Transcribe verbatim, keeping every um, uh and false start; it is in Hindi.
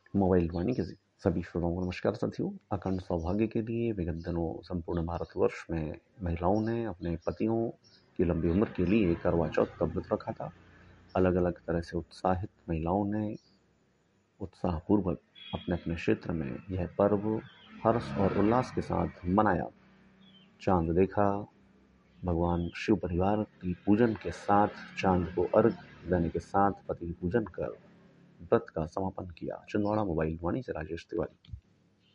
मोबाइल वाणी के सभी श्रोताओं को नमस्कार साथियों। अखंड सौभाग्य के लिए विगत दिनों संपूर्ण भारतवर्ष में महिलाओं ने अपने पतियों की लंबी उम्र के लिए करवा चौथ का व्रत रखा था। अलग अलग तरह से उत्साहित महिलाओं ने उत्साहपूर्वक अपने अपने क्षेत्र में यह पर्व हर्ष और उल्लास के साथ मनाया। चांद देखा, भगवान शिव परिवार की पूजन के साथ चांद को अर्घ देने के साथ पति की पूजन कर व्रत का समापन किया। छिंदवाड़ा मोबाइल वाणी से राजेश तिवारी।